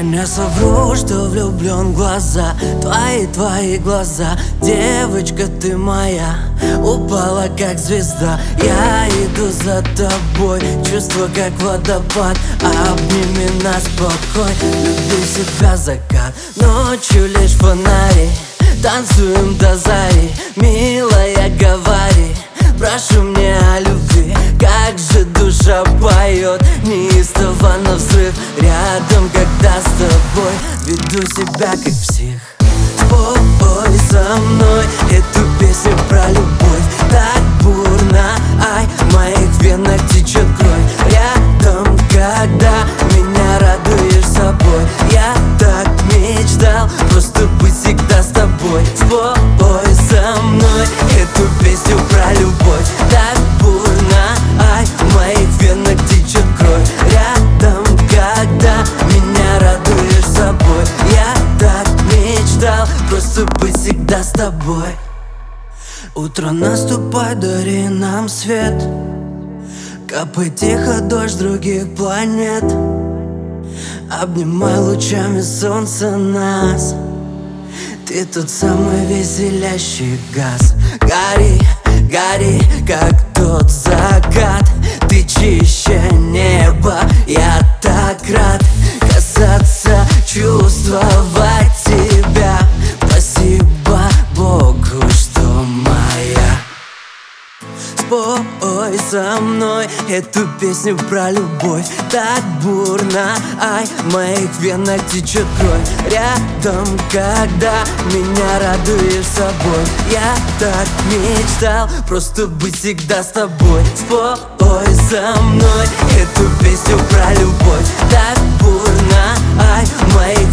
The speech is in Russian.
Не совру, что влюблен в глаза, твои глаза. Девочка, ты моя, упала как звезда. Я иду за тобой, чувство как водопад. Обними нас покой, люблю себя закат. Ночью лишь фонари, танцуем до зари. Милая, говори, прошу мне о любви. Как же душа поет, неистово навзрыв. Рядом, когда с тобой, веду себя как псих. Спой со мной эту песню про любовь. Так бурно, ай, в моих венах течет кровь. Рядом, когда меня радуешь собой. Я так мечтал просто быть всегда с тобой. Спой со мной эту песню про любовь. Так бурно, ай, в моих венах течет кровь. Рядом, когда меня радуешь собой. Я так мечтал просто быть всегда с тобой. Утро наступает, дари нам свет. Капает тихо дождь других планет. Обнимай лучами солнца нас. Ты тот самый веселящий газ. Гори, гори, как тот закат. Ты чище неба, я так рад касаться, чувствовать тебя. Спасибо Богу, что моя. Спой со мной эту песню про любовь. Так бурно, ай, в моих венах течет кровь. Рядом, когда меня радуешь собой. Я так мечтал просто быть всегда с тобой. Спой со мной эту песню про любовь. Так бурно, ай, в моих